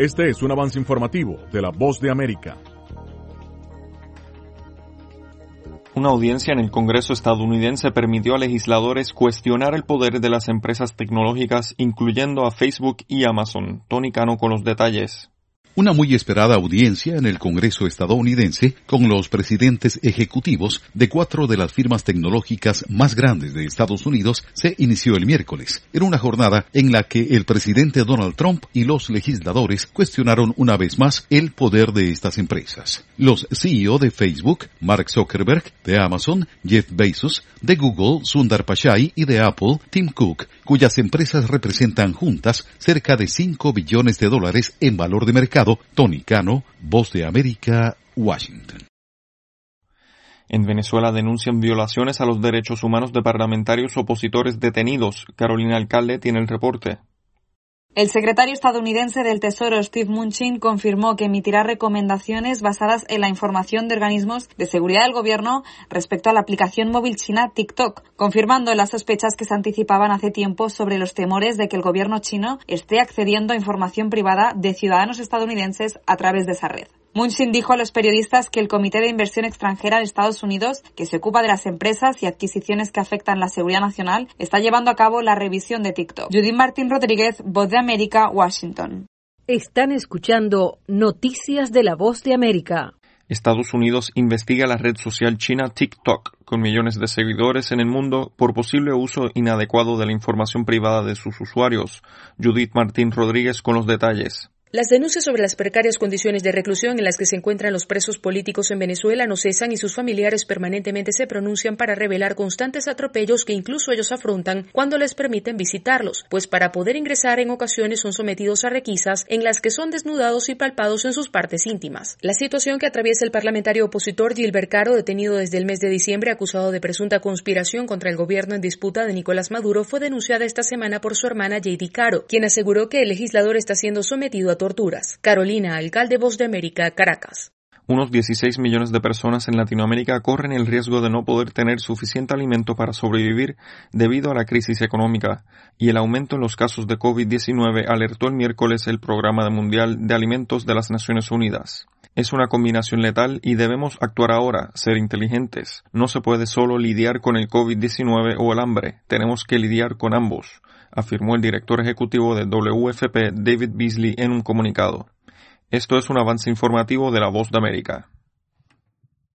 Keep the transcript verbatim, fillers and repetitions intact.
Este es un avance informativo de La Voz de América. Una audiencia en el Congreso estadounidense permitió a legisladores cuestionar el poder de las empresas tecnológicas, incluyendo a Facebook y Amazon. Tony Cano con los detalles. Una muy esperada audiencia en el Congreso estadounidense con los presidentes ejecutivos de cuatro de las firmas tecnológicas más grandes de Estados Unidos se inició el miércoles. Era una jornada en la que el presidente Donald Trump y los legisladores cuestionaron una vez más el poder de estas empresas. Los C E O de Facebook, Mark Zuckerberg, de Amazon, Jeff Bezos, de Google, Sundar Pichai y de Apple, Tim Cook, cuyas empresas representan juntas cerca de cinco billones de dólares en valor de mercado. Tony Cano, Voz de América, Washington. En Venezuela denuncian violaciones a los derechos humanos de parlamentarios opositores detenidos. Carolina Alcalde tiene el reporte. El secretario estadounidense del Tesoro, Steve Mnuchin, confirmó que emitirá recomendaciones basadas en la información de organismos de seguridad del gobierno respecto a la aplicación móvil china TikTok, confirmando las sospechas que se anticipaban hace tiempo sobre los temores de que el gobierno chino esté accediendo a información privada de ciudadanos estadounidenses a través de esa red. Mnuchin dijo a los periodistas que el Comité de Inversión Extranjera de Estados Unidos, que se ocupa de las empresas y adquisiciones que afectan la seguridad nacional, está llevando a cabo la revisión de TikTok. Judith Martín Rodríguez, Voz de América, Washington. Están escuchando Noticias de la Voz de América. Estados Unidos investiga la red social china TikTok, con millones de seguidores en el mundo, por posible uso inadecuado de la información privada de sus usuarios. Judith Martín Rodríguez con los detalles. Las denuncias sobre las precarias condiciones de reclusión en las que se encuentran los presos políticos en Venezuela no cesan y sus familiares permanentemente se pronuncian para revelar constantes atropellos que incluso ellos afrontan cuando les permiten visitarlos, pues para poder ingresar en ocasiones son sometidos a requisas en las que son desnudados y palpados en sus partes íntimas. La situación que atraviesa el parlamentario opositor Gilbert Caro, detenido desde el mes de diciembre acusado de presunta conspiración contra el gobierno en disputa de Nicolás Maduro, fue denunciada esta semana por su hermana J D Caro, quien aseguró que el legislador está siendo sometido a torturas. Carolina Alcalde, Voz de América, Caracas. Unos dieciséis millones de personas en Latinoamérica corren el riesgo de no poder tener suficiente alimento para sobrevivir debido a la crisis económica, y el aumento en los casos de COVID diecinueve alertó el miércoles el Programa Mundial de Alimentos de las Naciones Unidas. Es una combinación letal y debemos actuar ahora, ser inteligentes. No se puede solo lidiar con el COVID diecinueve o el hambre, tenemos que lidiar con ambos, afirmó el director ejecutivo de W F P, David Beasley, en un comunicado. Esto es un avance informativo de La Voz de América.